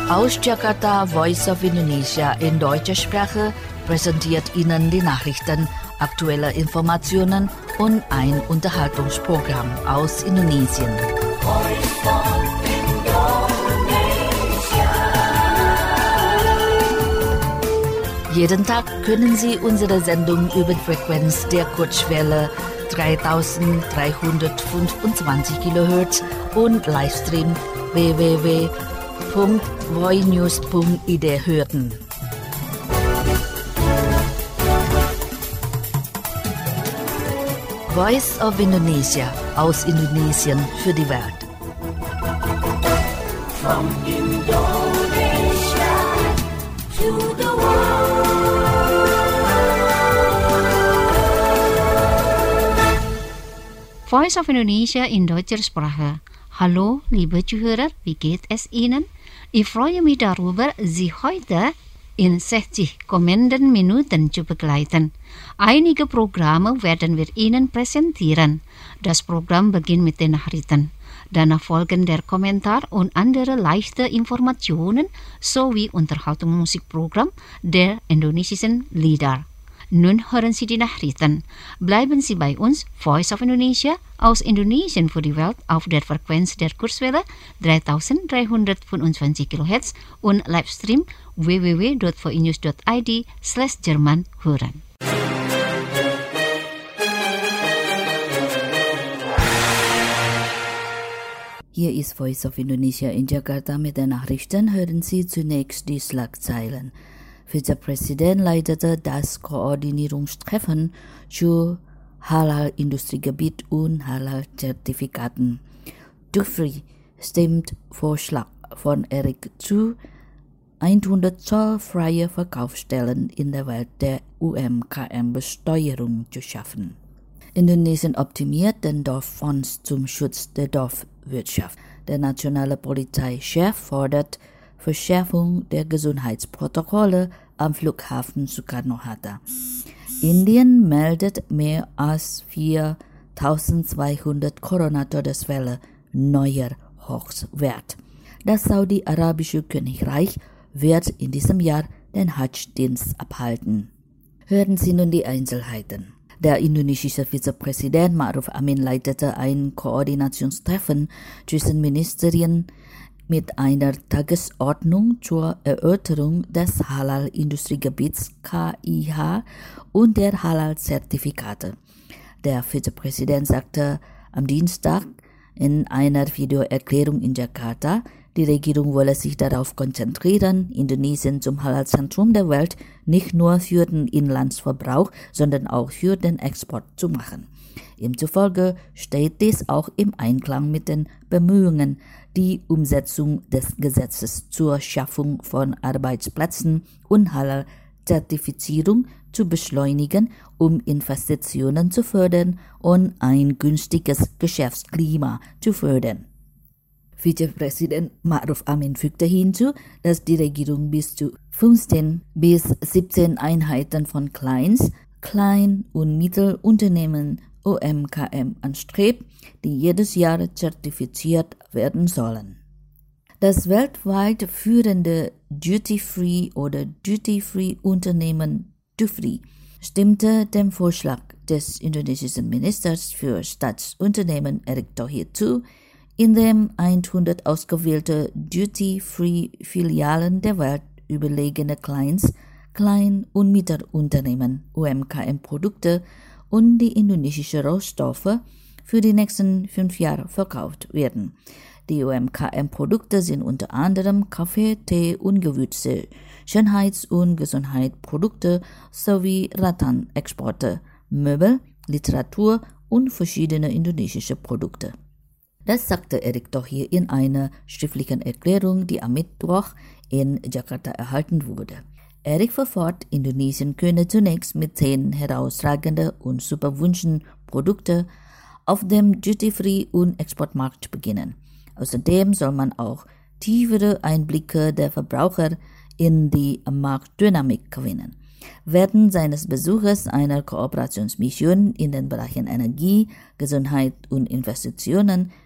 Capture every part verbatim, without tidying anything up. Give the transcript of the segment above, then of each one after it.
Aus Jakarta, Voice of Indonesia in deutscher Sprache präsentiert Ihnen die Nachrichten, aktuelle Informationen und ein Unterhaltungsprogramm aus Indonesien. Jeden Tag können Sie unsere Sendung über die Frequenz der Kurzwelle dreitausenddreihundertfünfundzwanzig Kilohertz und Livestream w w w punkt voinews punkt i d hören. Voice of Indonesia aus Indonesien für die Welt. From Indonesia to the world. Voice of Indonesia in deutscher Sprache. Hallo, liebe Zuhörer, wie geht es Ihnen? Ich freue mich darüber, Sie heute in sechzig kommenden Minuten zu begleiten. Einige Programme werden wir Ihnen präsentieren. Das Programm beginnt mit den Nachrichten. Danach folgen der Kommentar und andere leichte Informationen sowie Unterhaltungsmusikprogramm der indonesischen Lieder. Nun hören Sie die Nachrichten. Bleiben Sie bei uns, Voice of Indonesia, aus Indonesien für die Welt auf der Frequenz der Kurzwelle dreitausenddreihundertfünfundzwanzig Kilohertz und Livestream w w w punkt voinews punkt i d slash Jerman hören. Hier ist Voice of Indonesia in Jakarta mit den Nachrichten. Hören Sie zunächst die Schlagzeilen. Vizepräsident leitete das Koordinierungstreffen zu Halal-Industriegebiet und Halal-Zertifikaten. Dufri stimmt Vorschlag von Eric zu, hundert zollfreie Verkaufsstellen in der Welt der U M K M-Besteuerung zu schaffen. Indonesien optimiert den Dorffonds zum Schutz der Dorfwirtschaft. Der nationale Polizeichef fordert Verschärfung der Gesundheitsprotokolle am Flughafen Soekarno-Hatta. Indien meldet mehr als viertausendzweihundert Corona-Todesfälle, neuer Hochwert. Das saudi-arabische Königreich wird in diesem Jahr den Hajj-Dienst abhalten. Hören Sie nun die Einzelheiten. Der indonesische Vizepräsident Ma'ruf Amin leitete ein Koordinationstreffen zwischen Ministerien mit einer Tagesordnung zur Erörterung des Halal-Industriegebiets K I H und der Halal-Zertifikate. Der Vizepräsident sagte am Dienstag in einer Videoerklärung in Jakarta, die Regierung wolle sich darauf konzentrieren, Indonesien zum Halal-Zentrum der Welt nicht nur für den Inlandsverbrauch, sondern auch für den Export zu machen. Ihm zufolge steht dies auch im Einklang mit den Bemühungen, die Umsetzung des Gesetzes zur Schaffung von Arbeitsplätzen und Halal-Zertifizierung zu beschleunigen, um Investitionen zu fördern und ein günstiges Geschäftsklima zu fördern. Vizepräsident Ma'ruf Amin fügte hinzu, dass die Regierung bis zu fünfzehn bis siebzehn Einheiten von Kleins-, Klein- und Mittelunternehmen U M K M anstrebt, die jedes Jahr zertifiziert werden sollen. Das weltweit führende Duty-Free- oder Duty-Free-Unternehmen Dufri stimmte dem Vorschlag des indonesischen Ministers für Staatsunternehmen Erick Thohir zu, in dem hundert ausgewählte Duty-Free-Filialen der Welt überlegene Kleins-, Klein- und Mittelunternehmen U M K M-Produkte und die indonesische Rohstoffe für die nächsten fünf Jahre verkauft werden. Die U M K M-Produkte sind unter anderem Kaffee, Tee und Gewürze, Schönheits- und Gesundheitsprodukte sowie Rattan-Exporte, Möbel, Literatur und verschiedene indonesische Produkte. Das sagte Erick Thohir in einer schriftlichen Erklärung, die am Mittwoch in Jakarta erhalten wurde. Erick verfort, Indonesien könne zunächst mit zehn herausragenden und superwünschen Produkte auf dem Duty-Free- und Exportmarkt beginnen. Außerdem soll man auch tiefere Einblicke der Verbraucher in die Marktdynamik gewinnen. Während seines Besuches einer Kooperationsmission in den Bereichen Energie, Gesundheit und Investitionen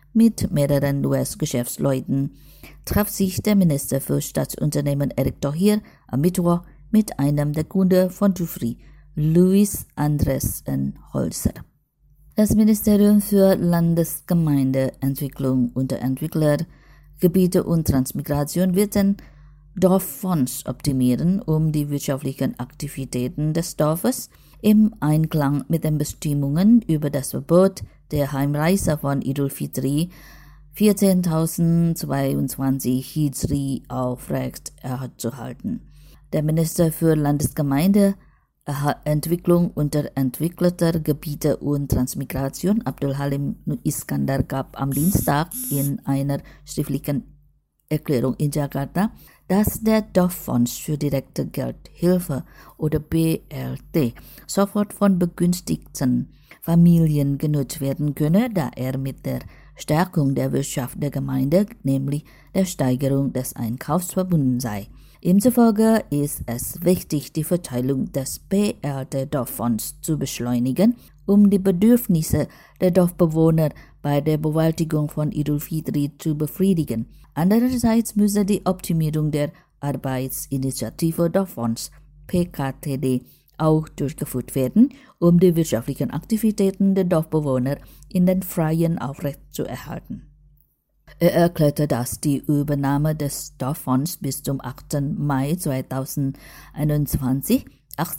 mit mehreren U S-Geschäftsleuten traf sich der Minister für Staatsunternehmen Eric Thohir am Mittwoch mit einem der Gründer von Dufry, Louis Andriessen-Holzer. Das Ministerium für Landesgemeindeentwicklung und Entwicklergebiete und Transmigration wird den Dorffonds optimieren, um die wirtschaftlichen Aktivitäten des Dorfes im Einklang mit den Bestimmungen über das Verbot der Heimreise von Idul Fitri vierzehntausendzweiundzwanzig Hijri aufrecht erhalten. Der Minister für Landesgemeinde, Entwicklung und Entwicklergebiete und Transmigration, Abdul Halim Iskandar, gab am Dienstag in einer schriftlichen Erklärung in Jakarta, dass der Dorffonds für direkte Geldhilfe oder B L T sofort von begünstigten Familien genutzt werden könne, da er mit der Stärkung der Wirtschaft der Gemeinde, nämlich der Steigerung des Einkaufs, verbunden sei. Ihm zufolge ist es wichtig, die Verteilung des B L T-Dorffonds zu beschleunigen, um die Bedürfnisse der Dorfbewohner bei der Bewältigung von Idul Fitri zu befriedigen. Andererseits müsse die Optimierung der Arbeitsinitiative Dorffonds P K T D auch durchgeführt werden, um die wirtschaftlichen Aktivitäten der Dorfbewohner in den Freien aufrechtzuerhalten. Er erklärte, dass die Übernahme des Dorffonds bis zum achten Mai zweitausendeinundzwanzig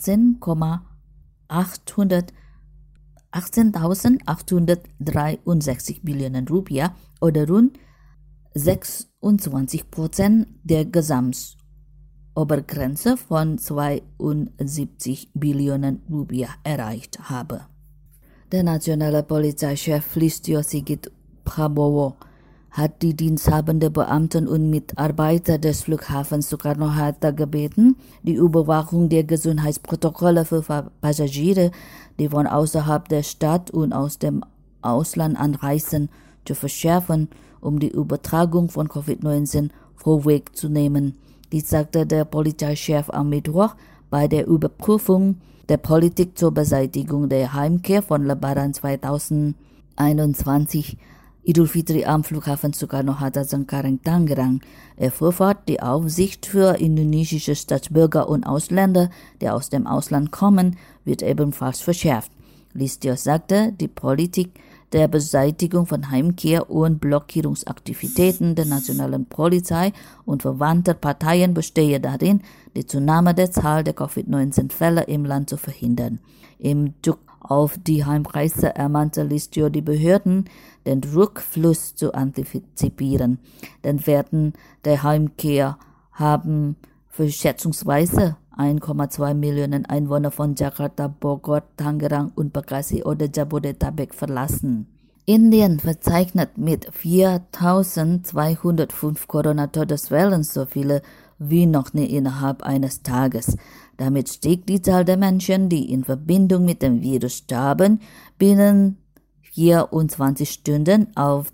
achtzehntausendachthundertdreiundsechzig Billionen Rupia oder rund sechsundzwanzig Prozent der Gesamtobergrenze von zweiundsiebzig Billionen Rupia erreicht habe. Der nationale Polizeichef Listio Sigit Prabowo hat die diensthabende Beamten und Mitarbeiter des Flughafens Soekarno-Hatta gebeten, die Überwachung der Gesundheitsprotokolle für Passagiere, die von außerhalb der Stadt und aus dem Ausland anreisen, zu verschärfen, um die Übertragung von Covid neunzehn vorwegzunehmen. Dies sagte der Polizeichef am Mittwoch bei der Überprüfung der Politik zur Beseitigung der Heimkehr von Lebaran zweitausendeinundzwanzig Idul Fitri am Flughafen Soekarno-Hatta Cengkareng Tangerang. Er fuhr fort, die Aufsicht für indonesische Staatsbürger und Ausländer, die aus dem Ausland kommen, wird ebenfalls verschärft. Listio sagte, die Politik der Beseitigung von Heimkehr- und Blockierungsaktivitäten der nationalen Polizei und verwandter Parteien bestehe darin, die Zunahme der Zahl der Covid neunzehn Fälle im Land zu verhindern. Im Druck auf die Heimreise ermahnte Listio die Behörden, den Rückfluss zu antizipieren. Den Werten der Heimkehr haben für schätzungsweise eins Komma zwei Millionen Einwohner von Jakarta, Bogor, Tangerang und Bekasi oder Jabodetabek verlassen. Indien verzeichnet mit viertausendzweihundertfünf Corona-Todesfällen so viele wie noch nie innerhalb eines Tages. Damit stieg die Zahl der Menschen, die in Verbindung mit dem Virus starben, binnen vierundzwanzig Stunden auf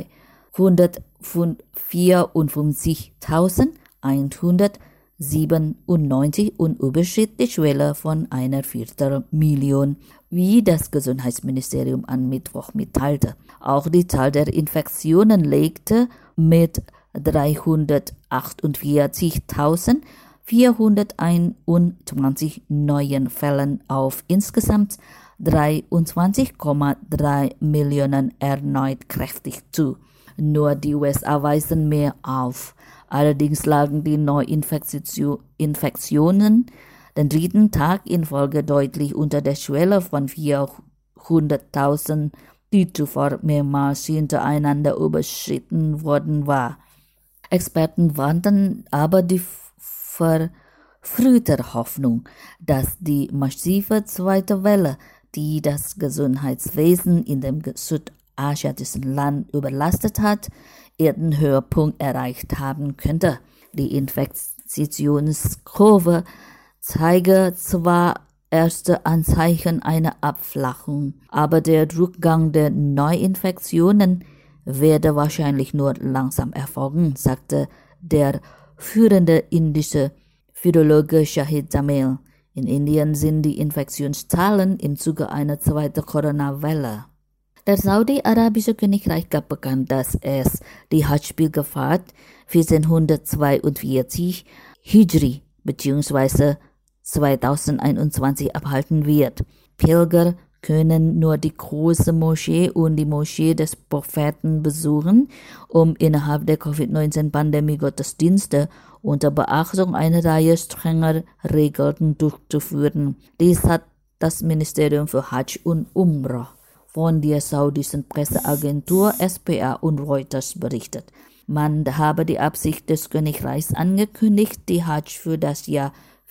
zweihundertvierundfünfzigtausendeinhundertsiebenundneunzig und überschritt die Schwelle von einer Viertelmillion, wie das Gesundheitsministerium am Mittwoch mitteilte. Auch die Zahl der Infektionen legte mit dreihundertachtundvierzigtausendvierhunderteinundzwanzig neuen Fällen auf insgesamt dreiundzwanzig Komma drei Millionen erneut kräftig zu. Nur die U S A weisen mehr auf. Allerdings lagen die Neuinfektionen den dritten Tag in Folge deutlich unter der Schwelle von vierhunderttausend, die zuvor mehrmals hintereinander überschritten worden war. Experten warnten aber die verfrühte Hoffnung, dass die massive zweite Welle, die das Gesundheitswesen in dem südasiatischen Land überlastet hat, ihren Höhepunkt erreicht haben könnte. Die Infektionskurve zeige zwar erste Anzeichen einer Abflachung, aber der Rückgang der Neuinfektionen werde wahrscheinlich nur langsam erfolgen, sagte der führende indische Virologe Shahid Jamil. In Indien sind die Infektionszahlen im Zuge einer zweiten Corona-Welle Das Saudi-Arabische Königreich gab bekannt, dass es die Hajj-Pilgerfahrt vierzehnhundertzweiundvierzig Hijri bzw. zweitausendeinundzwanzig abhalten wird. Pilger können nur die große Moschee und die Moschee des Propheten besuchen, um innerhalb der Covid neunzehn Pandemie Gottesdienste unter Beachtung einer Reihe strenger Regeln durchzuführen. Dies hat das Ministerium für Hajj und Umrah von der saudischen Presseagentur S P A und Reuters berichtet. Man habe die Absicht des Königreichs angekündigt, die Hajj für das Jahr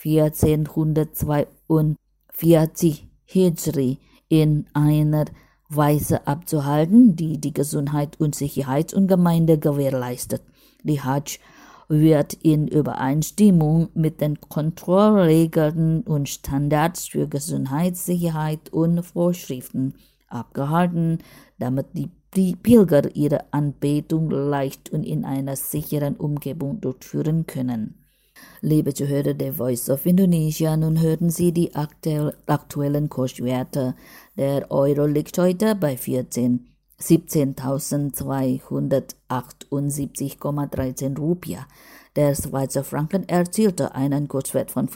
vierzehnhundertzweiundvierzig Hijri in einer Weise abzuhalten, die die Gesundheit und Sicherheit und Gemeinde gewährleistet. Die Hajj wird in Übereinstimmung mit den Kontrollregeln und Standards für Gesundheit, Sicherheit und Vorschriften abgehalten, damit die Pilger ihre Anbetung leicht und in einer sicheren Umgebung durchführen können. Liebe Zuhörer der Voice of Indonesia, nun hören Sie die aktuellen Kurswerte. Der Euro liegt heute bei siebzehntausendzweihundertachtundsiebzig Komma dreizehn Rupia. Der Schweizer Franken erzielte einen Kurswert von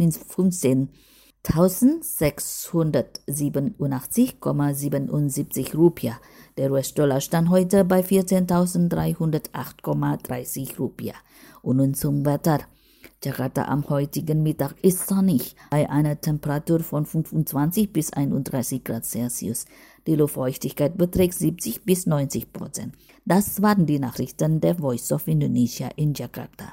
fünfzehntausendsechshundertsiebenundachtzig Komma siebenundsiebzig Rupia. Der U S-Dollar stand heute bei vierzehntausenddreihundertacht Komma dreißig Rupia. Und nun zum Wetter. Jakarta am heutigen Mittag ist sonnig, bei einer Temperatur von fünfundzwanzig bis einunddreißig Grad Celsius. Die Luftfeuchtigkeit beträgt siebzig bis neunzig Prozent. Das waren die Nachrichten der Voice of Indonesia in Jakarta.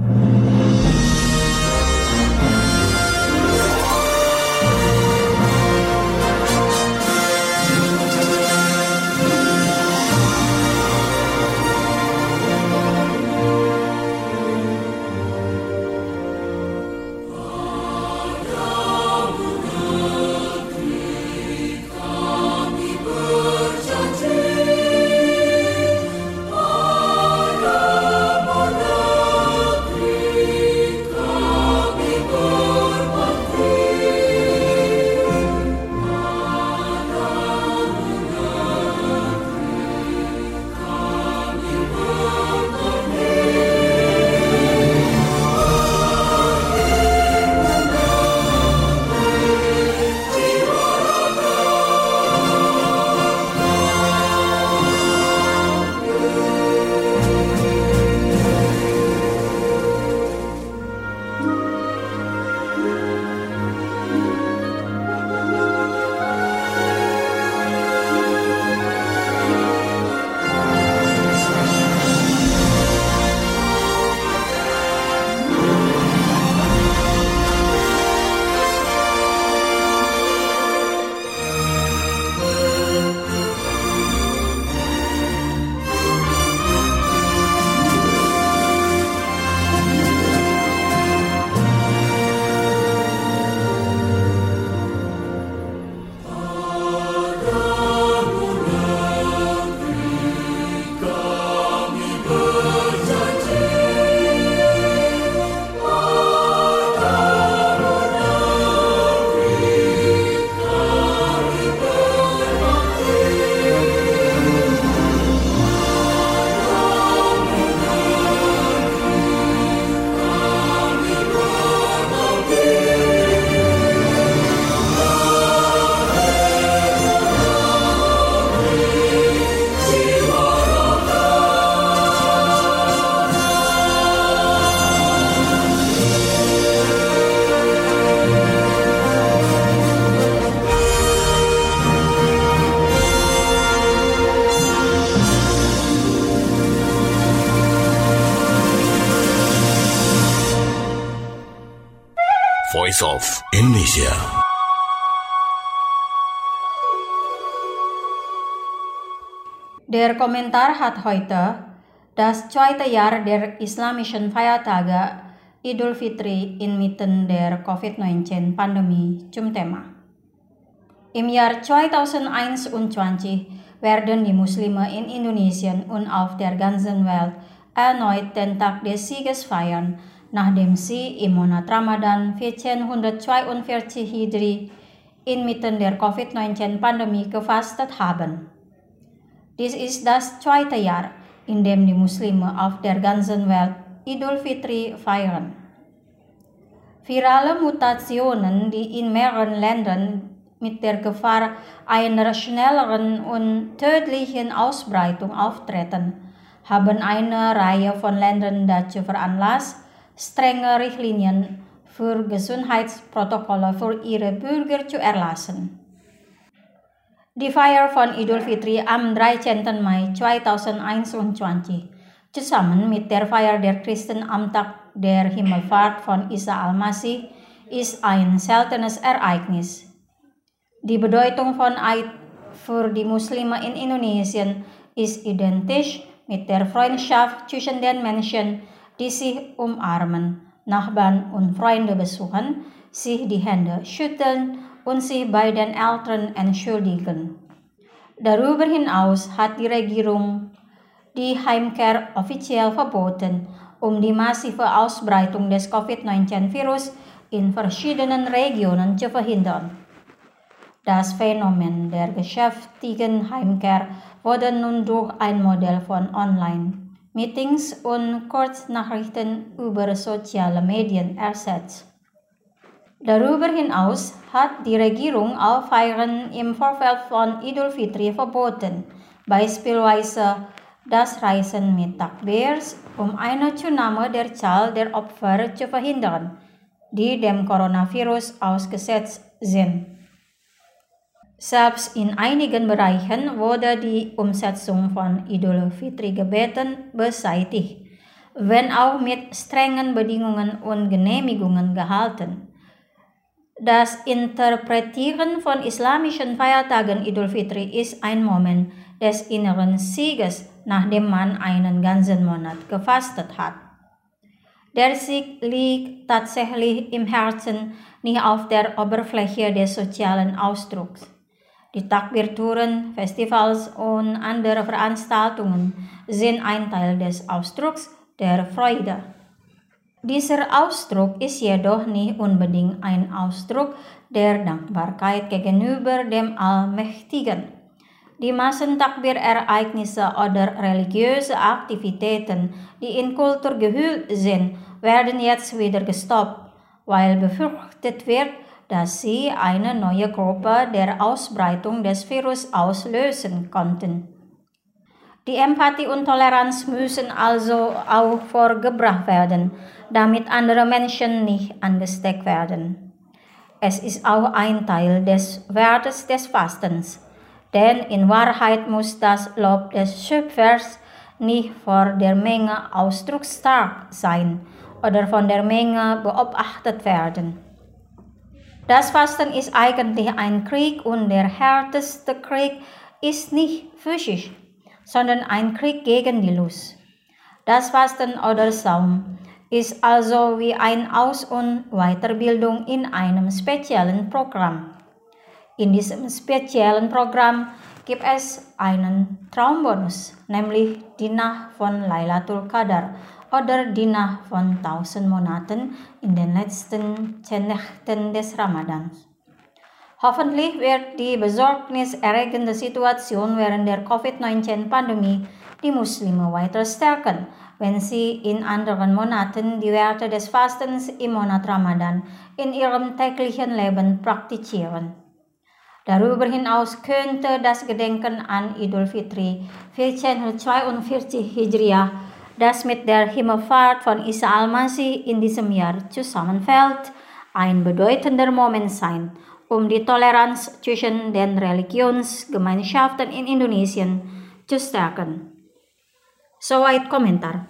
Voice of Indonesia. Der Kommentar hat heute das zweite Jahr der islamischen Feiertage Idul Fitri inmitten der Covid neunzehn Pandemie zum Thema. Im Jahr zweitausendeinundzwanzig werden die Muslime in Indonesien und auf der ganzen Welt erneut den Tag des Sieges feiern, nachdem sie im Monat Ramadan vierzehnhundertzweiundvierzig Hijri inmitten der Covid neunzehn Pandemie gefastet haben. Dies ist das zweite Jahr, in dem die Muslime auf der ganzen Welt Idul Fitri feiern. Virale Mutationen, die in mehreren Ländern mit der Gefahr einer schnelleren und tödlichen Ausbreitung auftreten, haben eine Reihe von Ländern dazu veranlasst, strenge Richtlinien für Gesundheitsprotokolle für ihre Bürger zu erlassen. Die Feier von Idul Fitri am dreizehnten Mai zweitausendeinundzwanzig zusammen mit der Feier der Christen am Tag der Himmelfahrt von Isa al-Masih ist ein seltenes Ereignis. Die Bedeutung von Eid für die Muslime in Indonesien ist identisch mit der Freundschaft zwischen den Menschen, die sich umarmen, Nachbarn und Freunde besuchen, sich die Hände schütteln und sich bei den Eltern entschuldigen. Darüber hinaus hat die Regierung die Heimkehr offiziell verboten, um die massive Ausbreitung des Covid neunzehn Virus in verschiedenen Regionen zu verhindern. Das Phänomen der geschäftigen Heimkehr wurde nun durch ein Modell von Online-Meetings und Kurznachrichten über soziale Medien ersetzt. Darüber hinaus hat die Regierung auch Feiern im Vorfeld von Idul Fitri verboten, beispielsweise das Reisen mit Takbirs, um eine Zunahme der Zahl der Opfer zu verhindern, die dem Coronavirus ausgesetzt sind. Selbst in einigen Bereichen wurde die Umsetzung von Idul Fitri-Gebeten beseitigt, wenn auch mit strengen Bedingungen und Genehmigungen gehalten. Das Interpretieren von islamischen Feiertagen Idul Fitri ist ein Moment des inneren Sieges, nachdem man einen ganzen Monat gefastet hat. Der Sieg liegt tatsächlich im Herzen, nicht auf der Oberfläche des sozialen Ausdrucks. Die Takbirtouren, Festivals und andere Veranstaltungen sind ein Teil des Ausdrucks der Freude. Dieser Ausdruck ist jedoch nicht unbedingt ein Ausdruck der Dankbarkeit gegenüber dem Allmächtigen. Die Massentakbirereignisse oder religiöse Aktivitäten, die in Kultur gehüllt sind, werden jetzt wieder gestoppt, weil befürchtet wird, dass sie eine neue Gruppe der Ausbreitung des Virus auslösen konnten. Die Empathie und Toleranz müssen also auch vorgebracht werden, damit andere Menschen nicht angesteckt werden. Es ist auch ein Teil des Wertes des Fastens, denn in Wahrheit muss das Lob des Schöpfers nicht vor der Menge ausdrucksstark sein oder von der Menge beobachtet werden. Das Fasten ist eigentlich ein Krieg und der härteste Krieg ist nicht physisch, sondern ein Krieg gegen die Lust. Das Fasten oder Saum ist also wie eine Aus- und Weiterbildung in einem speziellen Programm. In diesem speziellen Programm gibt es einen Traumbonus, nämlich die Nacht von Lailatul Qadar oder die Nacht von tausend Monaten in den letzten zehn Nächten des Ramadans. Hoffentlich wird die besorgniserregende Situation während der Covid neunzehn Pandemie die Muslime weiter stärken, wenn sie in anderen Monaten die Werte des Fastens im Monat Ramadan in ihrem täglichen Leben praktizieren. Darüber hinaus könnte das Gedenken an Idul Fitri vierzehnhundertzweiundvierzig Hijriah, das mit der Himmelfahrt von Isa al-Masih in diesem Jahr zusammenfällt, ein bedeutender Moment sein, um die Toleranz zwischen den Religionsgemeinschaften in Indonesien zu stärken. Soweit Komentar.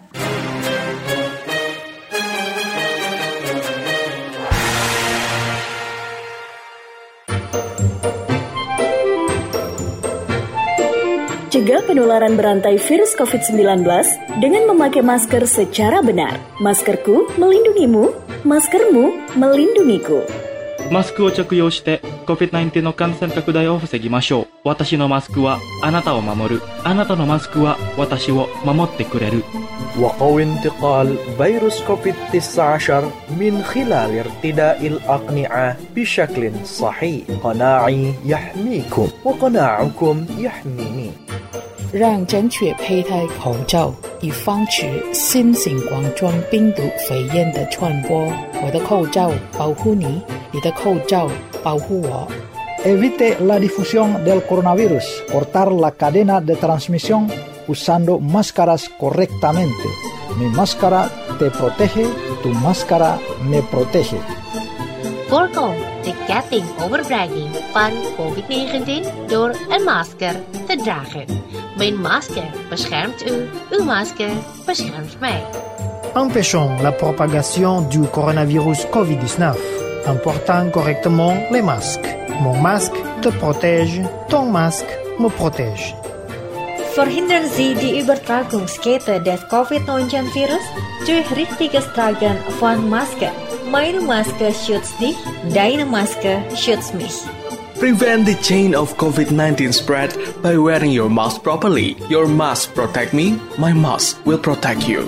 Cegah penularan berantai virus covid sembilan belas dengan memakai masker secara benar. Maskerku melindungimu, maskermu melindungiku. マスクを着用して コビッドナインティーン の感染拡大を防ぎましょう。私のマスクはあなたを守る。あなたのマスクは私を守ってくれる。 وقوي انتقال فيروس كوفيد تسعة عشر من خلال ارتداء الأقنعة بشكل صحيح. قناعي يحميكم وقناعكم يحميني. 让正确佩戴口罩，以防止新型冠状病毒肺炎的传播。我的口罩保护你，你的口罩保护我。 Evite la difusión del coronavirus. Cortar la cadena de transmisión usando máscaras correctamente. Mi máscara te protege, tu máscara me protege. Voorkom de ketting overbrenging van covid negentien door een masker te dragen. Mijn masker beschermt u, uw masker beschermt mij. Empêchons la propagation du coronavirus covid dix-neuf en portant correctement les masques. Mon masque te protège, ton masque me protège. Verhindern Sie die Übertragungskette des covid neunzehn Virus durch richtiges Tragen von Maske. Meine Maske schützt dich, deine Maske schützt mich. Prevent the chain of covid nineteen spread by wearing your mask properly. Your mask protect me, my mask will protect you.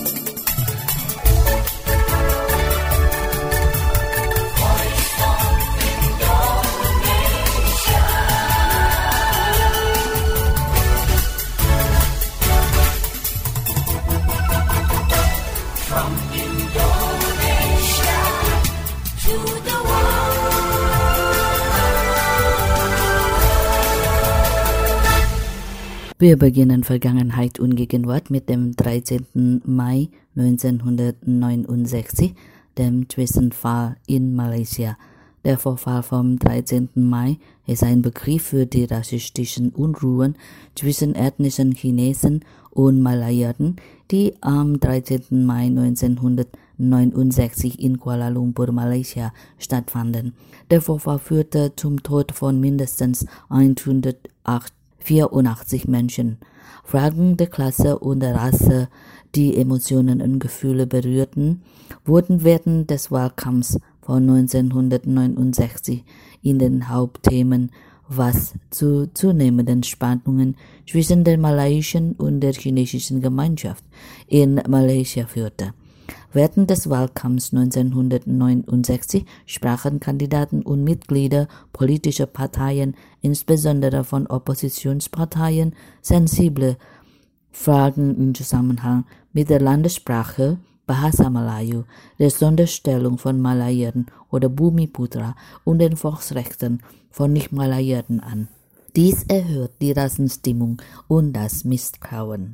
Wir beginnen Vergangenheit und Gegenwart mit dem dreizehnten Mai neunzehnhundertneunundsechzig, dem Zwischenfall in Malaysia. Der Vorfall vom dreizehnten Mai ist ein Begriff für die rassistischen Unruhen zwischen ethnischen Chinesen und Malayen, die am dreizehnten Mai neunzehnhundertneunundsechzig in Kuala Lumpur, Malaysia stattfanden. Der Vorfall führte zum Tod von mindestens hundertvierundachtzig Menschen. Fragen der Klasse und der Rasse, die Emotionen und Gefühle berührten, wurden während des Wahlkampfs von neunzehnhundertneunundsechzig in den Hauptthemen, was zu zunehmenden Spannungen zwischen der malayischen und der chinesischen Gemeinschaft in Malaysia führte. Während des Wahlkampfs neunzehnhundertneunundsechzig sprachen Kandidaten und Mitglieder politischer Parteien, insbesondere von Oppositionsparteien, sensible Fragen im Zusammenhang mit der Landessprache Bahasa Melayu, der Sonderstellung von Malayen oder Bumiputra und den Volksrechten von Nicht-Malayen an. Dies erhöht die Rassenstimmung und das Misstrauen.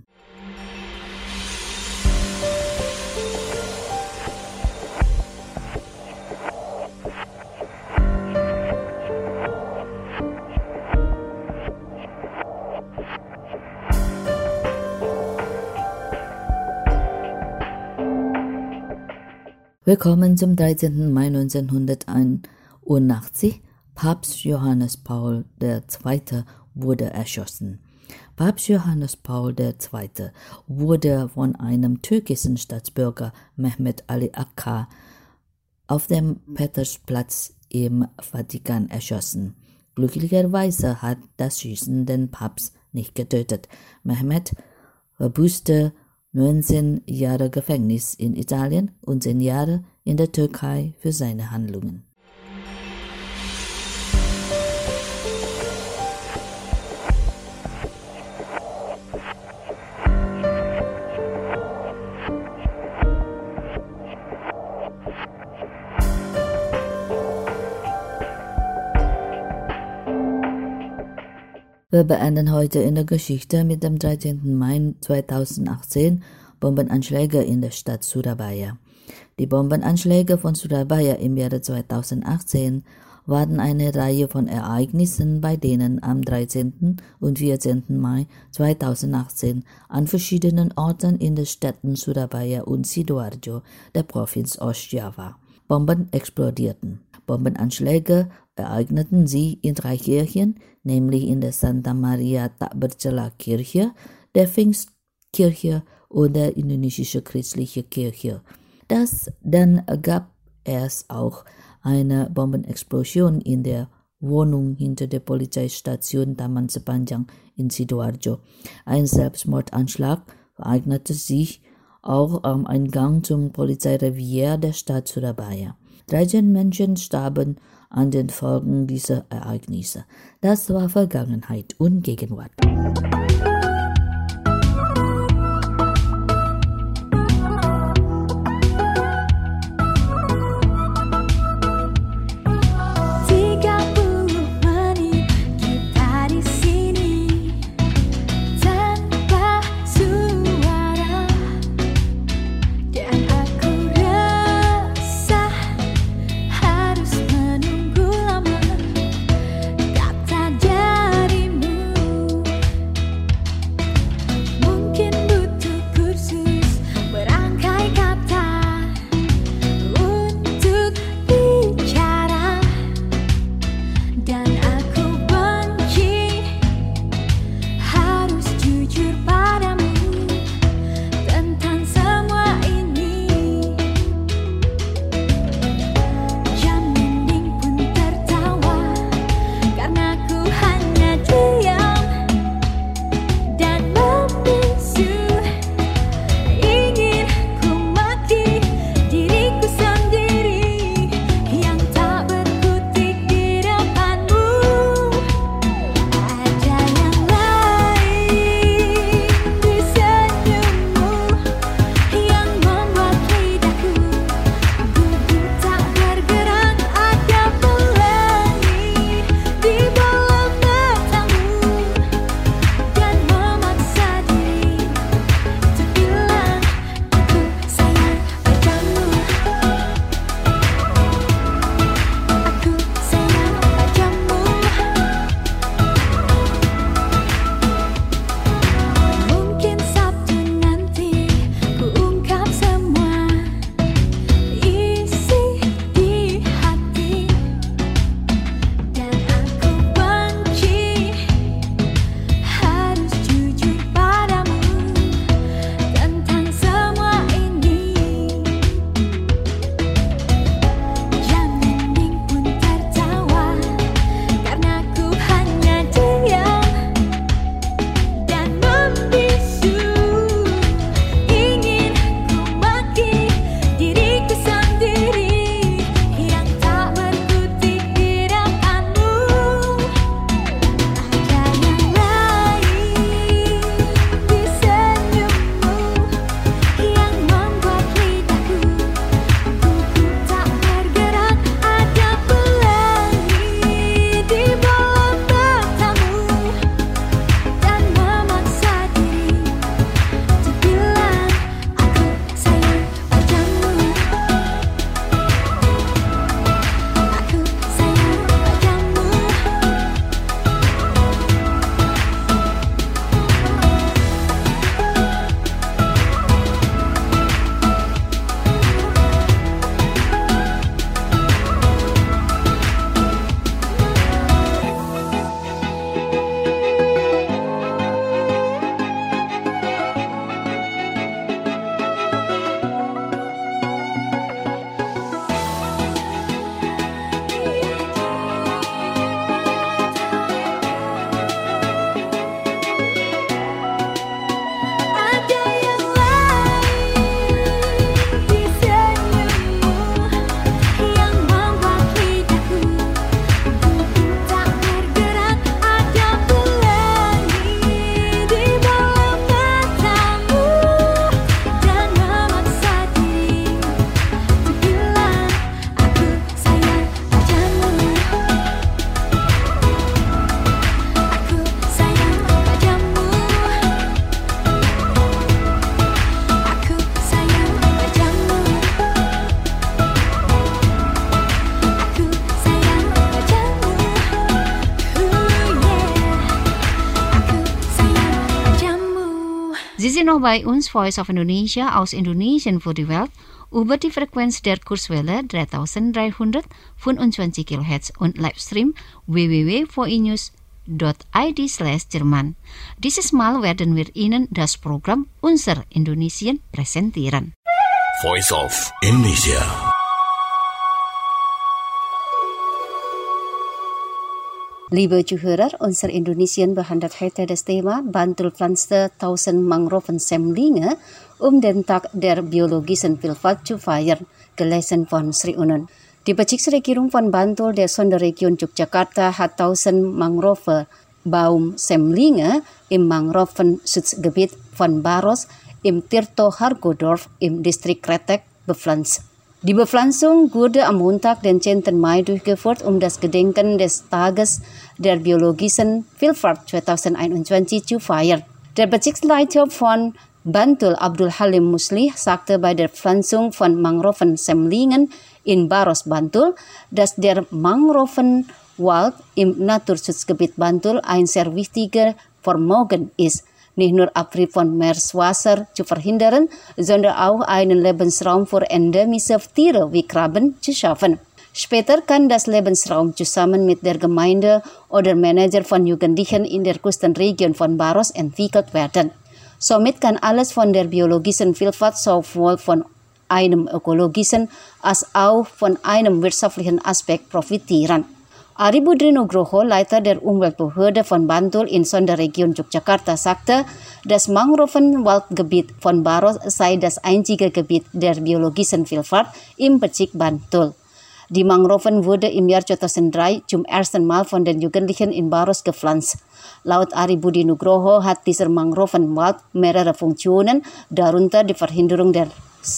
Willkommen zum dreizehnten Mai neunzehnhunderteinundachtzig. Papst Johannes Paul der Zweite wurde erschossen. Papst Johannes Paul der Zweite wurde von einem türkischen Staatsbürger Mehmet Ali Akka auf dem Petersplatz im Vatikan erschossen. Glücklicherweise hat das Schießen den Papst nicht getötet. Mehmet verbüßte neunzehn Jahre Gefängnis in Italien und zehn Jahre in der Türkei für seine Handlungen. Wir beenden heute in der Geschichte mit dem dreizehnten Mai zweitausendachtzehn Bombenanschläge in der Stadt Surabaya. Die Bombenanschläge von Surabaya im Jahre zweitausendachtzehn waren eine Reihe von Ereignissen, bei denen am dreizehnten und vierzehnten Mai zweitausendachtzehn an verschiedenen Orten in den Städten Surabaya und Sidoarjo der Provinz Ostjava Bomben explodierten. Bombenanschläge ereigneten sich in drei Kirchen, nämlich in der Santa Maria Tak Bercela Kirche, der Pfingstkirche und der indonesische christliche Kirche. Das dann gab es auch eine Bombenexplosion in der Wohnung hinter der Polizeistation Taman Sepanjang in Sidoarjo. Ein Selbstmordanschlag ereignete sich auch am Eingang zum Polizeirevier der Stadt Surabaya. dreizehn Menschen starben an den Folgen dieser Ereignisse. Das war Vergangenheit und Gegenwart. Sie sind noch bei uns, Voice of Indonesia aus Indonesien für die Welt, über die Frequenz der Kurzwelle dreitausenddreihundertfünfundzwanzig Kilohertz und Livestream w w w punkt v i news punkt i d slash Jerman. Dieses Mal werden wir Ihnen das Programm Unser Indonesien präsentieren. Voice of Indonesia. Liebe Zuhörer, unser Indonesien behandelt heute das Thema Bantul-Pflanze tausend Mangrovensammlungen, um den Tag der biologischen Vielfalt zu feiern, gelesen von Sri Unun. Die Bezirksregierung von Bantul der Sonderregion Yogyakarta hat tausend Mangrove-Baumsammlungen im Mangrovenschutzgebiet von Baros im Tirto Hargodorf im Distrikt Kretek bepflanzt. Die Bepflanzung wurde am Montag, den zehnten Mai, durchgeführt, um das Gedenken des Tages der biologischen Vielfalt zweitausendeinundzwanzig zu feiern. Der Bezirksleiter von Bantul, Abdul Halim Musli, sagte bei der Pflanzung von Mangrovensammlungen in Baros, Bantul, dass der Mangrovenwald im Naturschutzgebiet Bantul ein sehr wichtiger Vermögen ist, nicht nur Abrieb von Meerwasser zu verhindern, sondern auch einen Lebensraum für endemische Tiere wie Krabben zu schaffen. Später kann das Lebensraum zusammen mit der Gemeinde oder Manager von Jugendlichen in der Küstenregion von Baros entwickelt werden. Somit kann alles von der biologischen Vielfalt sowohl von einem ökologischen als auch von einem wirtschaftlichen Aspekt profitieren. Ari Budri Nugroho, Leiter der Umweltbehörde von Bantul in Sonderregion Yogyakarta, sagte, das Mangrovenwaldgebiet von Baros sei das einzige Gebiet der biologischen Vielfalt im Bezirk Bantul. Die Mangroven wurde im Jahr zweitausenddrei zum ersten Mal von den Jugendlichen in Baros gepflanzt. Laut Ari Budi Nugroho hat dieser Mangrovenwald mehrere Funktionen, darunter die Verhinderung des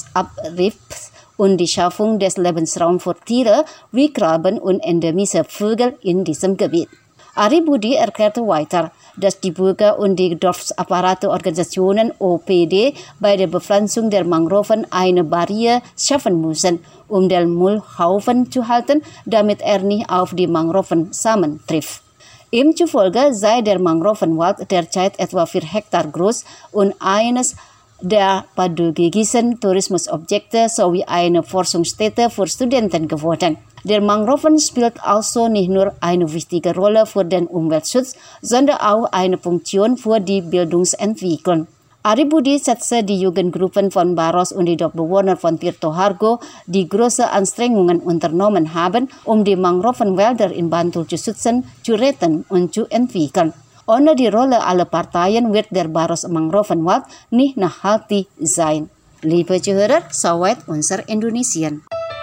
Abriebs und die Schaffung des Lebensraums für Tiere wie Krabben und endemische Vögel in diesem Gebiet. Ari Budi erklärte weiter, dass die Bürger und die Dorfapparate-Organisationen O P D bei der Bepflanzung der Mangroven eine Barriere schaffen müssen, um den Müllhaufen zu halten, damit er nicht auf die Mangrovensamen trifft. Ihm zufolge sei der Mangrovenwald derzeit etwa vier Hektar groß und eines der pädagogischen Tourismusobjekte sowie eine Forschungsstätte für Studenten geworden. Der Mangroven spielt also nicht nur eine wichtige Rolle für den Umweltschutz, sondern auch eine Funktion für die Bildungsentwicklung. Ari Budi setzte die Jugendgruppen von Baros und die Dorfbewohner von Tirto Hargo, die große Anstrengungen unternommen haben, um die Mangrovenwälder in Bantul zu schützen, zu retten und zu entwickeln. Ohne die Rolle aller Parteien wird der Baros Mangrovenwald nicht nachhaltig sein. Liebe Zuhörer, soweit unser Indonesien.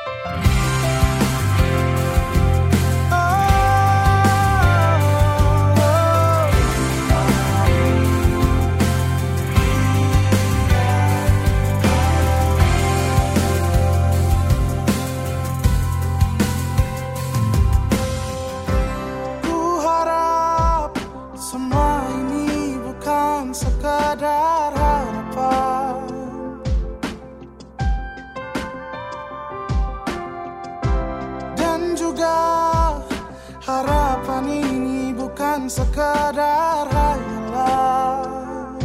Sekadar hayalan,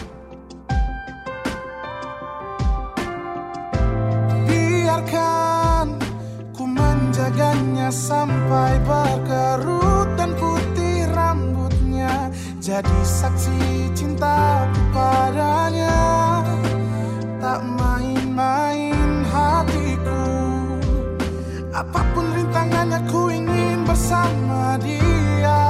biarkan ku menjaganya sampai berkerut dan putih rambutnya, jadi saksi cintaku padanya. Tak main-main hatiku, apapun rintangannya ku ingin bersama dia.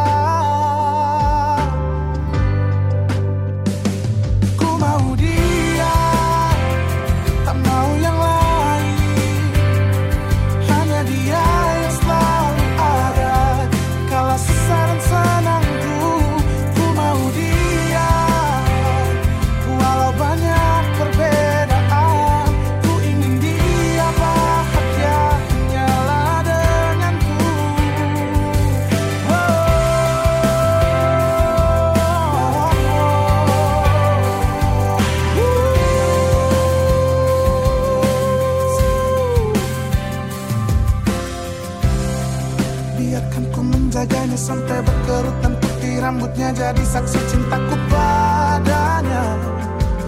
Sampai berkerut dan putih rambutnya, jadi saksi cintaku padanya.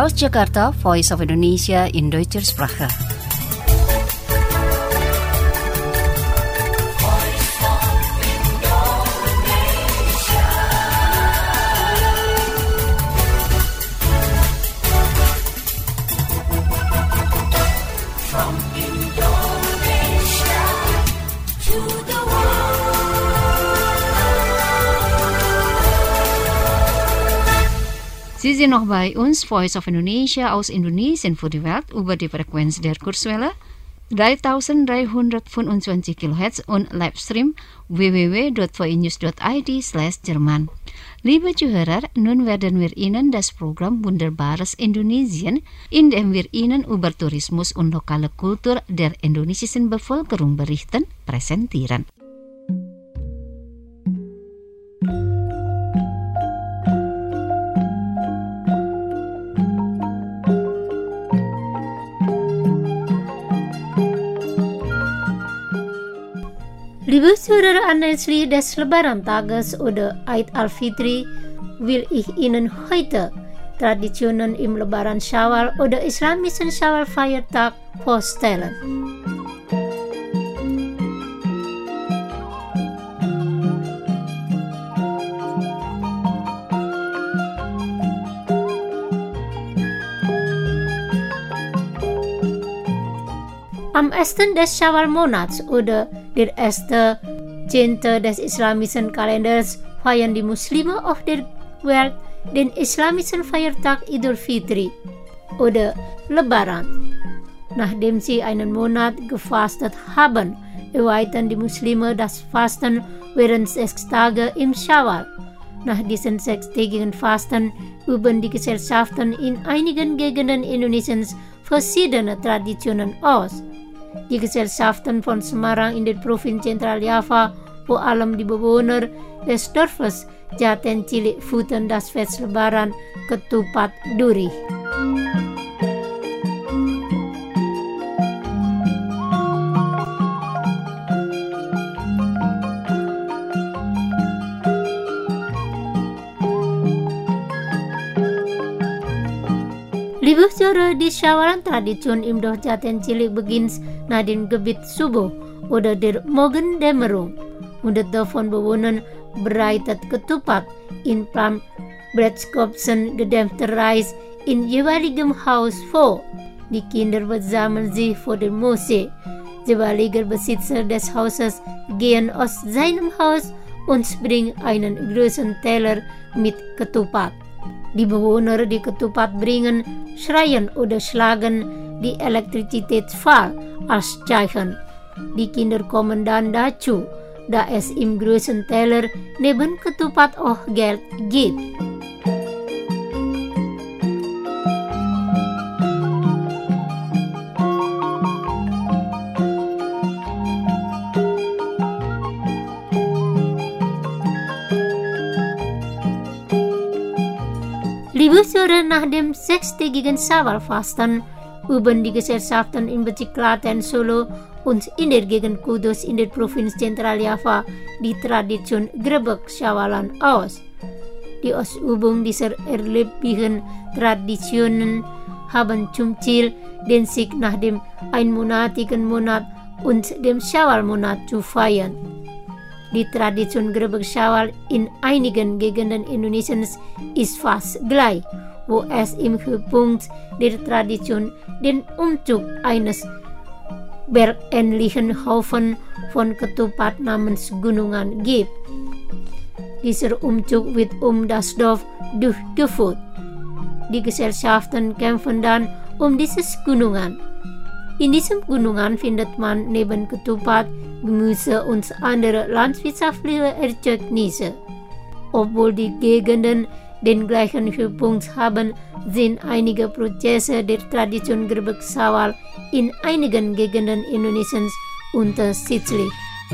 Aus Jakarta, Voice of Indonesia in Deutscher Sprache. Sie sind noch bei uns, Voice of Indonesia aus Indonesien für die Welt über die Frequenz der Kurzwelle dreitausenddreihundertfünfundzwanzig Kilohertz und Livestream w w w punkt v i news punkt i d slash Jerman. Liebe Zuhörer, nun werden wir Ihnen das Programm Wunderbares Indonesien, in dem wir Ihnen über Tourismus und lokale Kultur der indonesischen Bevölkerung berichten, präsentieren. Liebe Zuhörer, anlässlich des Lebaran-Tages oder Eid al-Fitri will ich Ihnen heute Traditionen im Lebaran-Syawal oder islamischen Syawal-Feiertag vorstellen. Am ersten des Syawal-Monats oder der erste Zehnte des islamischen Kalenders feiern die Muslime auf der Welt den islamischen Feiertag Idul Fitri oder Lebaran. Nachdem sie einen Monat gefastet haben, erweitern die Muslime das Fasten während sechs Tage im Syawal. Nach diesen sechstägigen Fasten üben die Gesellschaften in einigen Gegenden Indonesiens verschiedene Traditionen aus. Die Gesellschaften von Semarang in der Provinz Zentral Java, vor allem die Bewohner des Dorfes Jaten Cilik, führen das Fest Lebaran Ketupat Duri. Liebe Zuhörer, die Syawalan-Tradition im Dorf Jaten Cilik beginnt nach dem Gebet Subuh oder der Morgendämmerung. Hunderte von Bewohnern bereitet Ketupat in Plambredskopsen gedämpfter Reis in jeweiligem Haus vor. Die Kinder versammeln sich vor der Moschee. Jeweiliger Besitzer des Hauses gehen aus seinem Haus und bringen einen großen Teller mit Ketupat. Die Bewohner, die Ketupat bringen, schreien oder schlagen die Elektrizitätsfall als Zeichen. Die Kinder kommen dann dazu, da es im großen Teller neben Ketupat auch Geld gibt. Liebe Zuhörer, nach dem sechstägigen Syawal-Fasten üben die Gesellschaften in Bezirk Klaten, Solo und in der Gegend Kudus in der Provinz Zentral Java die Tradition Grebek Syawalan aus. Die Ausübung dieser erleblichen Traditionen haben zum Ziel, den Sieg nach dem einmonatigen Monat und dem Syawal-Monat zu feiern. Die Tradition Grebek Syawal in einigen Gegenden Indonesiens ist fast gleich, wo es im Höhepunkt der Tradition den Umzug eines bergähnlichen Haufen von Ketupat namens Gunungan gibt. Dieser Umzug wird um das Dorf durchgeführt. Die Gesellschaften kämpfen dann um dieses Gunungan. In diesem Gunungan findet man neben Ketupat, Gemüse und andere landwirtschaftliche Erzeugnisse. Obwohl die Gegenden den gleichen Höhepunkt haben, sind einige Prozesse der Tradition Grebek Syawal in einigen Gegenden Indonesiens unterschiedlich.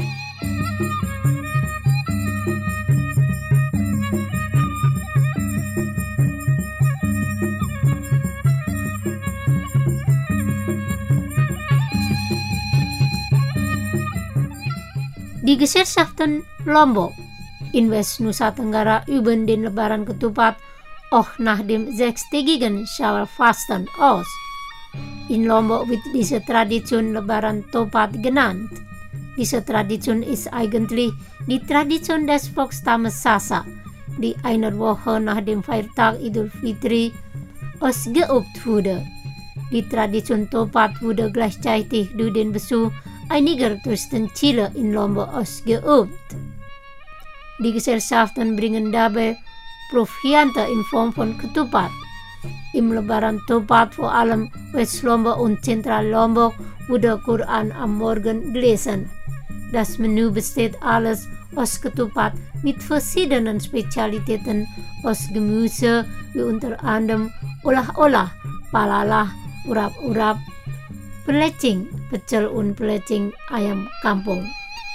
Die Gesellschaften Lombok in West Nusa Tenggara üben den Lebaran Ketupat auch nach dem sechstägigen Schauerfasten aus. In Lombok wird diese Tradition Lebaran Topat genannt. Diese Tradition ist eigentlich die Tradition des Volksstammes Sasa, die eine Woche nach dem Feiertag Idul Fitri ausgeübt wurde. Die Tradition Topat wurde gleichzeitig durch den Besuch einiger Touristenziele in Lombok ausgeübt. Die Gesellschaften bringen dabei Proviante in Form von Ketupat. Im Lebaran Topat vor allem West-Lombok und Zentral-Lombok wurde Quran am Morgen gelesen. Das Menü besteht alles aus Ketupat mit verschiedenen Spezialitäten aus Gemüse wie unter anderem olah-olah, palalah, urap-urap, pelecing, pecel und pelecing ayam kampung.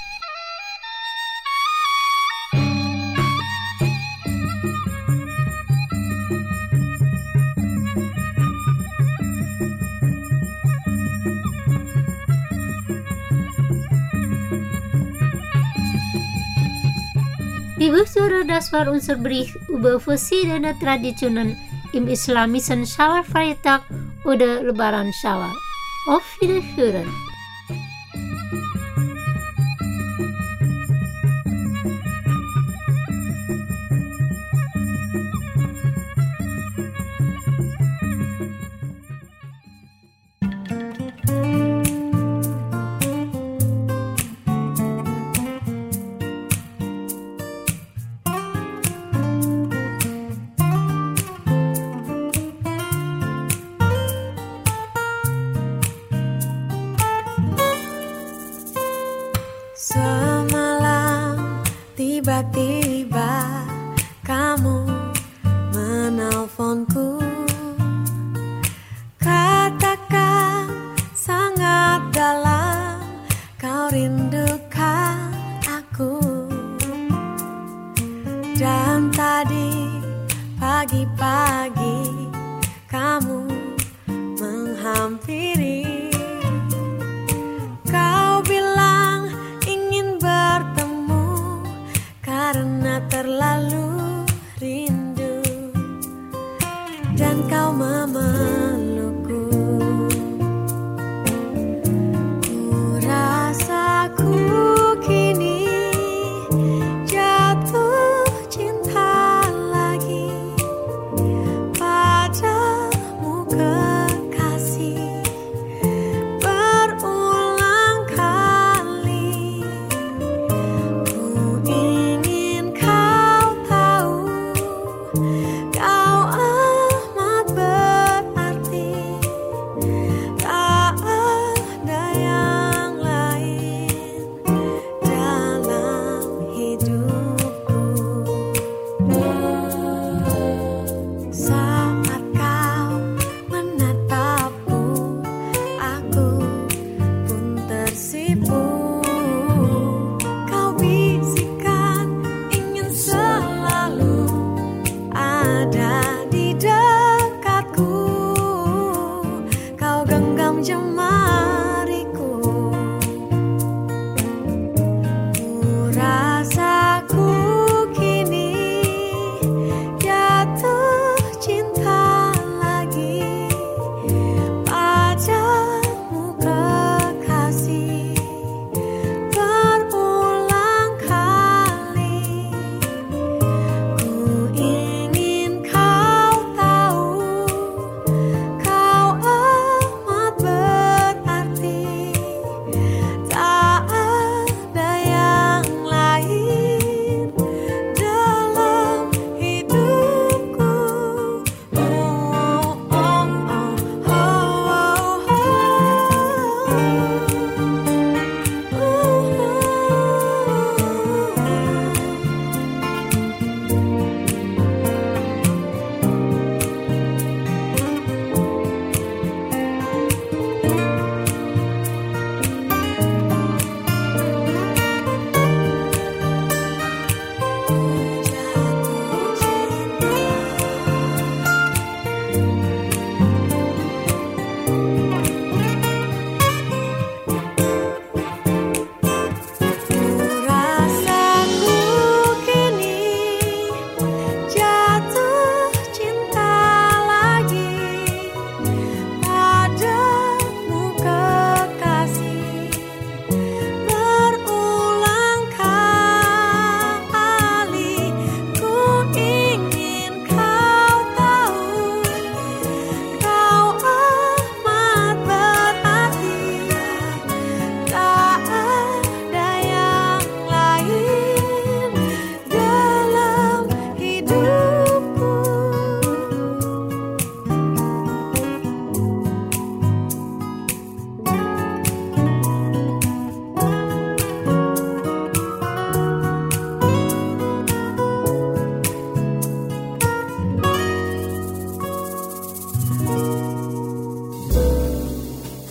Liebe Hörer, das war unser Bericht über verschiedene Traditionen im islamischen Schauerfeiertag oder Lebaran Schauer. Auf Wiederhören! Semalam tiba-tiba kamu menelponku, katakan sangat dalam kau rindukan aku. Dan tadi pagi-pagi kamu menghampiri, kau bilang ingin bertemu karena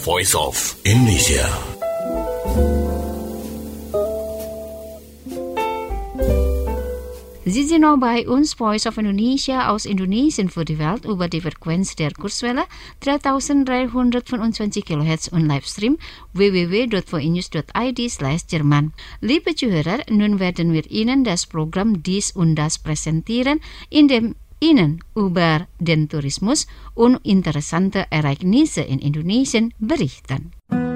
Voice of Indonesia. Sie sind noch bei uns, Voice of Indonesia aus Indonesien für die Welt über die Frequenz der Kurzwelle dreitausenddreihundertfünfundzwanzig Kilohertz und Livestream w w w punkt voinews punkt i d slash Jerman. Liebe Zuhörer, nun werden wir Ihnen das Programm Dies und Das präsentieren, in dem Ihnen über den Tourismus und interessante Ereignisse in Indonesien berichten.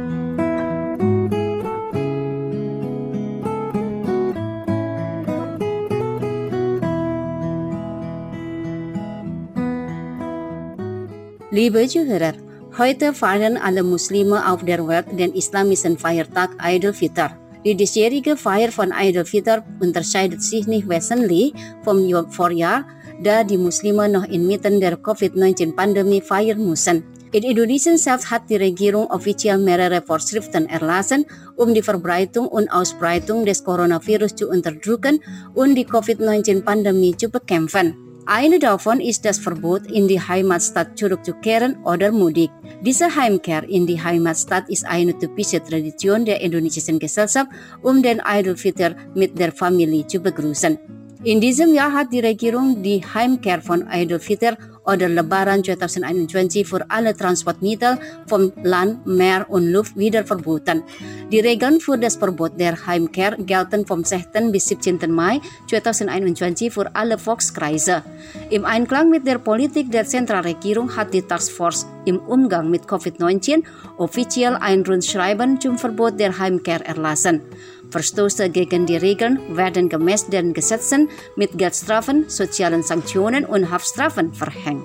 Liebe Zuhörer, heute feiern alle Muslime auf der Welt den islamischen Feiertag Aidul-Fitr. Die diesjährige Feier von Aidul-Fitr unterscheidet sich nicht wesentlich vom Vorjahr, da die Muslime noch inmitten der Covid neunzehn Pandemie feiern müssen. In Indonesien selbst hat die Regierung offiziell mehrere Vorschriften erlassen, um die Verbreitung und Ausbreitung des Coronavirus zu unterdrücken und die Covid neunzehn Pandemie zu bekämpfen. Eine davon ist das Verbot, in die Heimatstadt zurückzukehren oder mudik. Diese Heimkehr in die Heimatstadt ist eine typische Tradition der indonesischen Gesellschaft, um den Aidul-Fitr mit der Familie zu begrüßen. In diesem Jahr hat die Regierung die Heimkehr von Aidul-Fitr oder Lebaran zwanzig einundzwanzig für alle Transportmittel vom Land, Meer und Luft wieder verboten. Die Regeln für das Verbot der Heimkehr gelten vom sechsten bis siebzehnten Mai zwanzig einundzwanzig für alle Volkskreise. Im Einklang mit der Politik der Zentralregierung hat die Taskforce im Umgang mit Covid neunzehn offiziell ein Rundschreiben zum Verbot der Heimkehr erlassen. Verstöße gegen die Regeln werden gemäß den Gesetzen mit Geldstrafen, sozialen Sanktionen und Haftstrafen verhängt.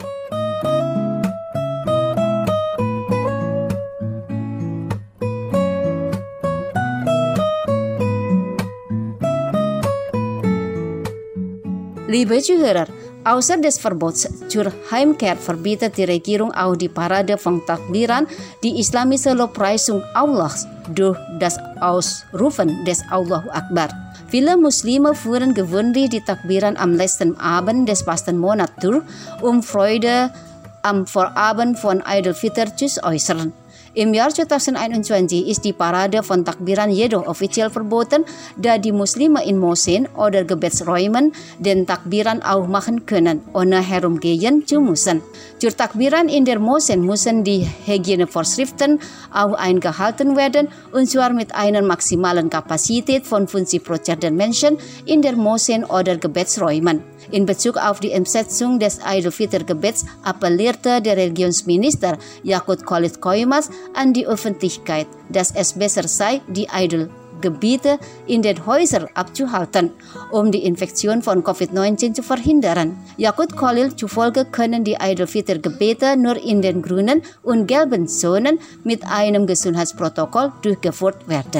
Liebe Zuhörer, außer des Verbots zur Heimkehr verbietet die Regierung auch die Parade von Takbiran, die islamische Lobpreisung Allahs, durch das Ausrufen des Allahu Akbar. Viele Muslime führen gewöhnlich die Takbiran am letzten Abend des Fastenmonats durch, um Freude am Vorabend von Aidul-Fitr zu äußern. Im Jahr zwanzig einundzwanzig ist die Parade von Takbiran jedoch offiziell verboten, da die Muslime in Moscheen oder Gebetsräumen den Takbiran auch machen können, ohne herumgehen zu müssen. Zur Takbiran in der Moschee müssen die Hygienevorschriften auch eingehalten werden, und zwar mit einer maximalen Kapazität von fünfzig Prozent der Menschen in der Moscheen oder Gebetsräumen. In Bezug auf die Umsetzung des Aidul-Fitr-Gebets appellierte der Religionsminister Yakut Khalid Qoimas an die Öffentlichkeit, dass es besser sei, die Aidul-Gebiete in den Häusern abzuhalten, um die Infektion von Covid neunzehn zu verhindern. Yakut Khalid zufolge können die Aidul-Fitr-Gebete nur in den grünen und gelben Zonen mit einem Gesundheitsprotokoll durchgeführt werden.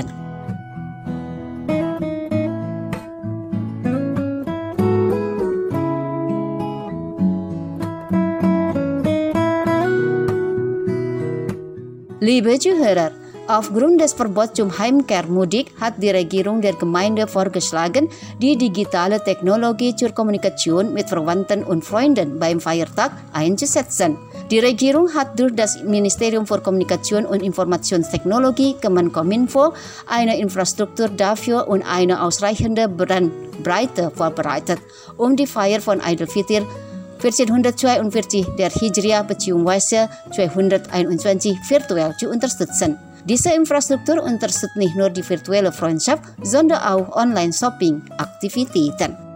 Liebe Zuhörer, aufgrund des Verbots zum Heimkehr mudik hat die Regierung der Gemeinde vorgeschlagen, die digitale Technologie zur Kommunikation mit Verwandten und Freunden beim Feiertag einzusetzen. Die Regierung hat durch das Ministerium für Kommunikation und Informationstechnologie Kemenkominfo eine Infrastruktur dafür und eine ausreichende Bandbreite vorbereitet, um die Feier von Aidul-Fitr vierzehnhundertzweiundvierzig der Hijriah bzw. zweihunderteinundzwanzig virtuell zu unterstützen. Diese Infrastruktur unterstützt nicht nur die virtuelle Freundschaft, sondern auch Online-Shopping-Aktivitäten.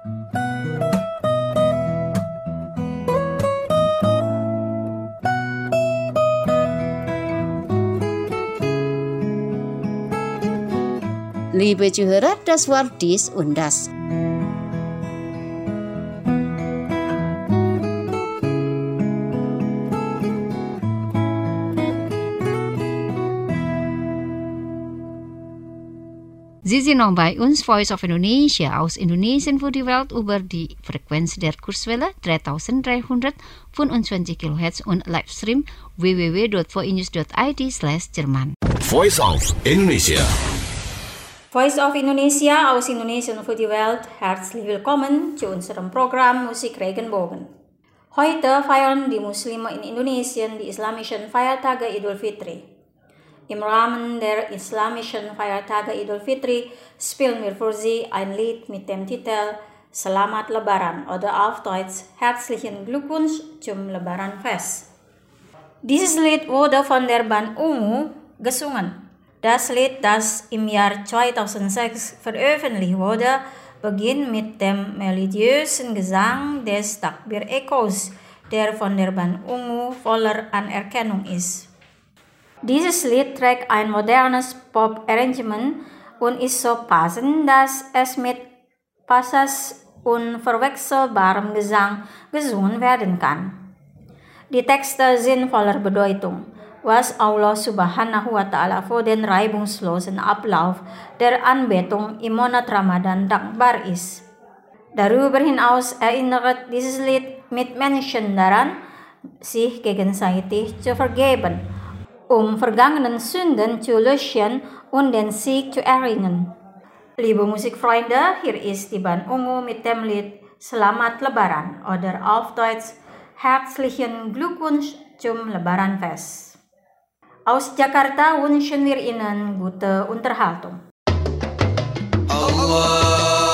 Liebe Zuhörer, das war Dies und Das. Sie sind noch bei uns, Voice of Indonesia aus Indonesien für die Welt über die Frequenz der Kurzwelle dreitausenddreihundertfünfundzwanzig Kilohertz und Livestream w w w punkt voinews punkt i d slash Jerman. Voice of Indonesia. Voice of Indonesia aus Indonesien für die Welt, herzlich willkommen zu unserem Programm Musik Regenbogen. Heute feiern die Muslime in Indonesien die islamischen Feiertage Idul Fitri. Im Rahmen der islamischen Feiertage Idul Fitri spielen wir für Sie ein Lied mit dem Titel Selamat Lebaran oder auf Deutsch Herzlichen Glückwunsch zum Lebaranfest. Dieses Lied wurde von der Band Ungu gesungen. Das Lied, das im Jahr zweitausendsechs veröffentlicht wurde, beginnt mit dem melodiösen Gesang des Takbir-Echos, der von der Band Ungu voller Anerkennung ist. Dieses Lied trägt ein modernes Pop-Arrangement und ist so passend, dass es mit Passas unverwechselbarem Gesang gesungen werden kann. Die Texte sind voller Bedeutung, was Allah Subhanahu wa Ta'ala für den reibungslosen Ablauf der Anbetung im Monat Ramadan dankbar ist. Darüber hinaus erinnert dieses Lied mit Menschen daran, sich gegenseitig zu vergeben, um vergangenen Sünden zu löschen und den Sieg zu erringen. Liebe Musikfreunde, hier ist die Band Ungu mit dem Lied Selamat Lebaran oder auf Deutsch Herzlichen Glückwunsch zum Lebaranfest. Aus Jakarta wünschen wir Ihnen gute Unterhaltung. Allah.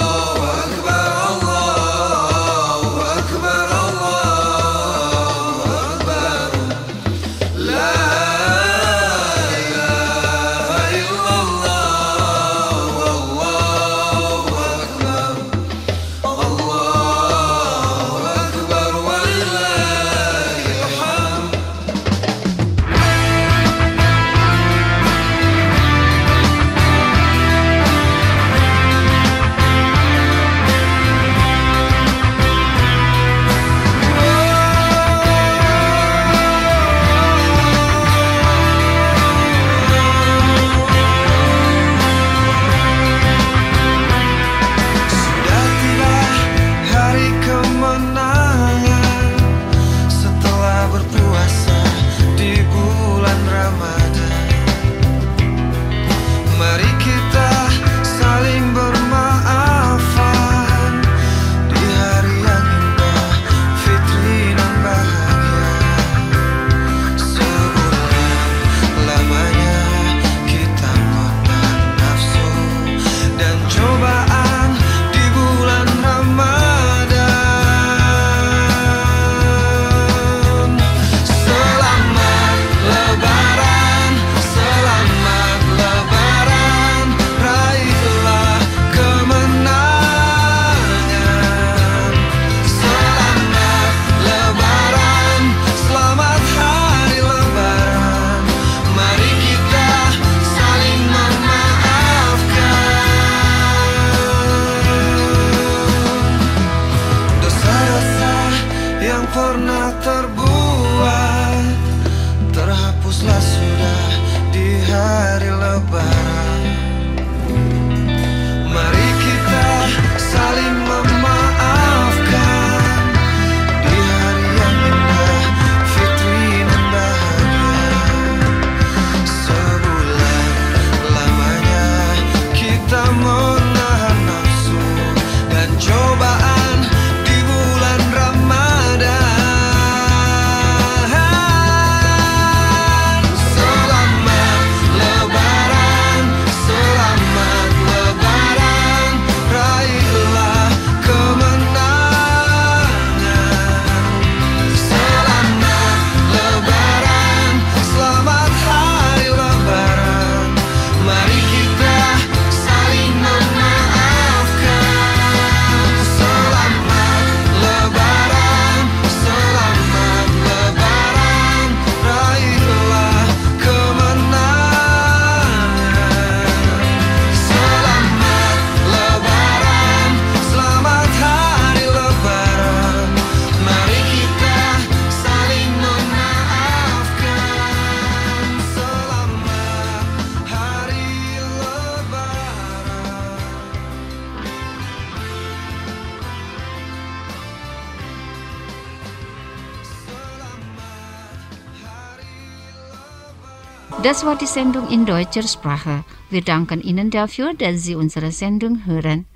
Das war die Sendung in deutscher Sprache. Wir danken Ihnen dafür, dass Sie unsere Sendung hören.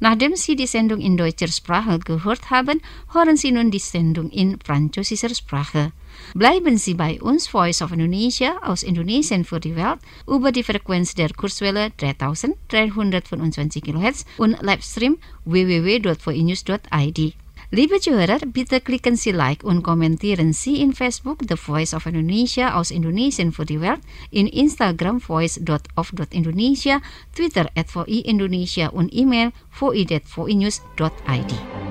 Nachdem Sie die Sendung in deutscher Sprache gehört haben, hören Sie nun die Sendung in französischer Sprache. Bleiben Sie bei uns, Voice of Indonesia aus Indonesien für die Welt, über die Frequenz der Kurzwelle dreitausenddreihundertfünfundzwanzig Kilohertz und Livestream w w w dot v i news dot i d. Liebe Zuhörer, bitte klicken Sie Like und kommentieren Sie in Facebook The Voice of Indonesia aus Indonesien für die Welt, in Instagram voice dot of dot indonesia, Twitter at v i indonesia und E-Mail v i at v i news dot i d.